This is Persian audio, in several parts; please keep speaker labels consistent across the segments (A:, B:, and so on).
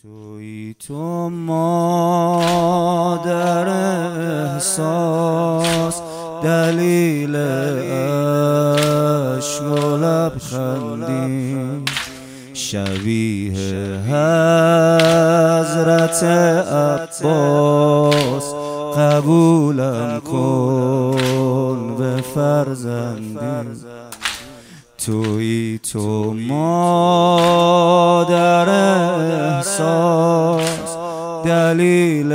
A: تویی تو مادر احساس، دلیل عشق و لبخندی، شبیه حضرت عباس، قبولم کن به فرزندی. تویی تو مادر احساس، دلیل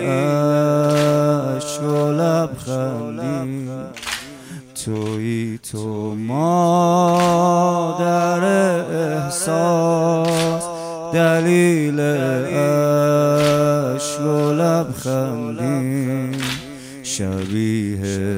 A: عشق و لبخندی، تویی تو مادر احساس، دلیل عشق و لبخندی، شبیه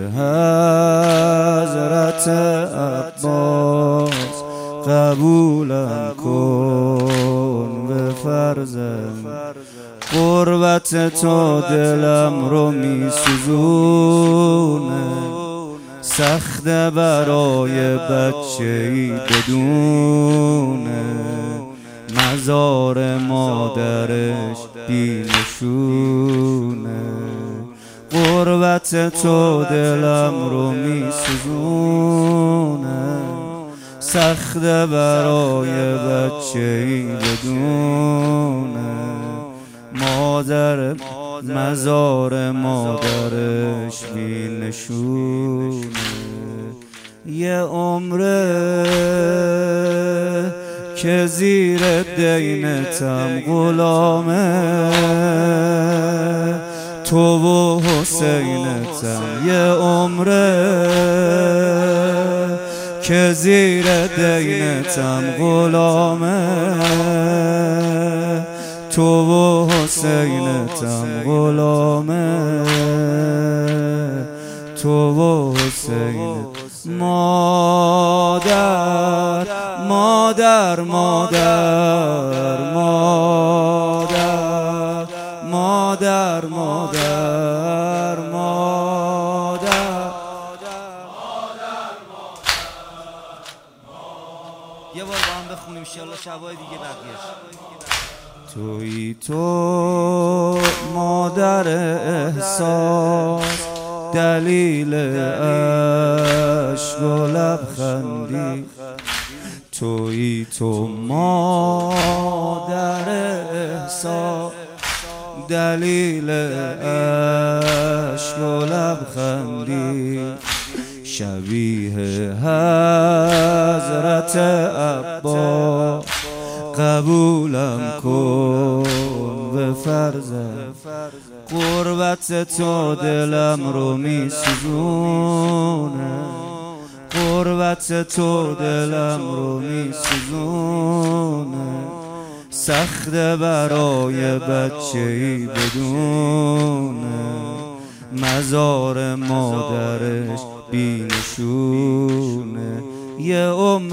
A: حضرت عباس، قبولم کن به فرزند. قربت تو دلم رو می سوزونه، سخته برای بچه‌ای بدونه، مزار مادرش بی نشونه. قربت تو دلم رو می سوزونه، سخته برای بچه‌ای بدونه، مزار مادرش بی نشونه. یه عمره که زیر دینتم غلامه، تو و حسینتم. یه عمره که زیر دینتم غلامه، تو و حسینتم غلامه، تو و حسینت. مادر مادر مادر مادر مادر مادر مادر. یه بار با هم بخونیم انشالله شبای دیگه بقیه‌اش. تویی تو مادر احساس، دلیل عشق و لبخندی، تویی تو مادر احساس، دلیل عشق و لبخندی، شبیه حضرت عباس، قبولم کن به فرزند. قربت تو دلم رو می سوزونه، قربت تو دلم رو می سوزونه، سخته برای بچه‌ای بدونه، مزار مادرش بی نشونه. یه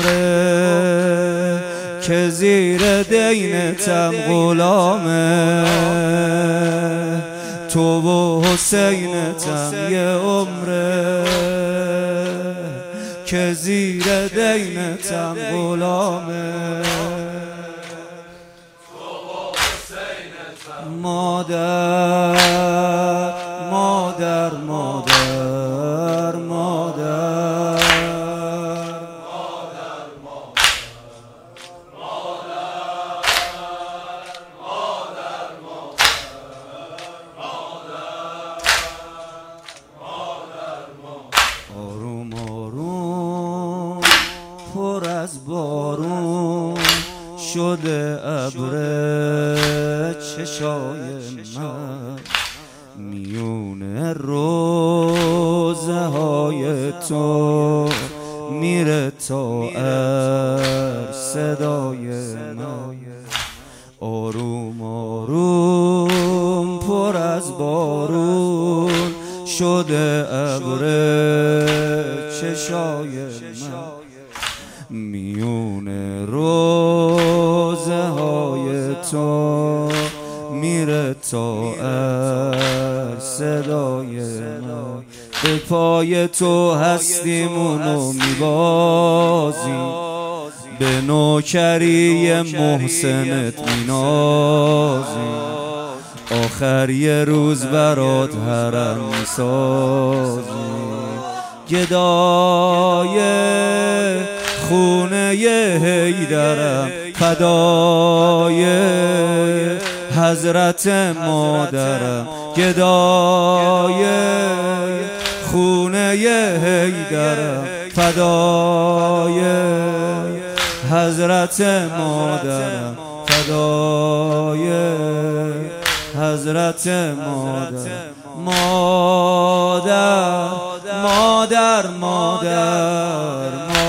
A: عمره که زیر دینتم غلامه، تو و حسینتم. یه عمره که زیر دینتم غلامه، تو و حسینتم. مادر مادر مادر مادر پر از بارون شده ابر چشای من، میونه روزه های تو میره تا صدای من. آروم آروم پر از بارون شده ابر چشای من، میونه روزه های تو میره تا صدای من. به پای تو هستیمونو میبازیم، به نوکری محسنت مینازیم. آخر یه روز برات حرم میسازی، گدای خونه حیدرم، فدای حضرت مادرم، گدای خونه حیدرم، فدای حضرت مادرم، فدای حضرت مادرم. مادر مادر مادر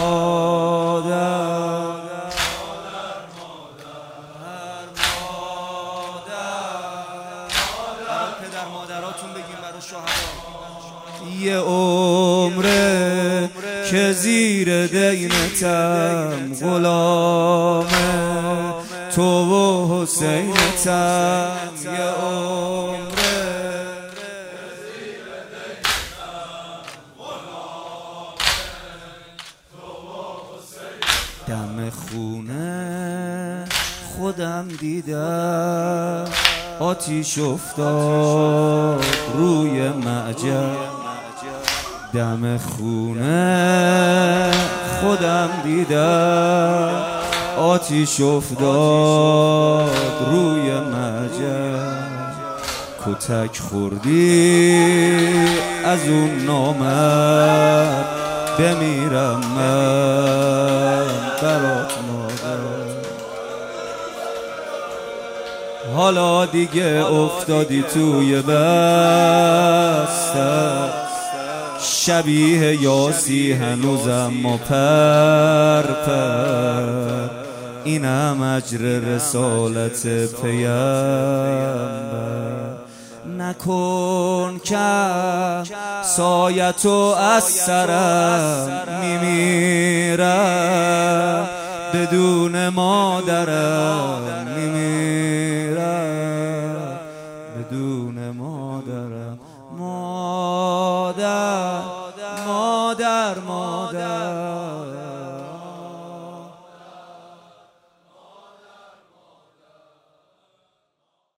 A: پدر مادراتون بگیم برای شهدا. یه عمره که زیر دینتم، غلام تو و حسینتم. یه عمره زیر دینتم، غلام تو و حسینتم. دم خونه خودم دیدم، آتیش افتاد روی معجم. دم خونه خودم دیدم، آتیش افتاد روی معجم. کتک خوردی از اون نامرد، بمیرم من برات مادر. حالا دیگه افتادی توی بستر، شبیه یاسی هنوزم ما پر. اینم اجر رسالت پیامبر. نکن که سایتو از سرم، میمیرم بدون مادرم، میمیرم بدون مادرم. مادر مادر مادر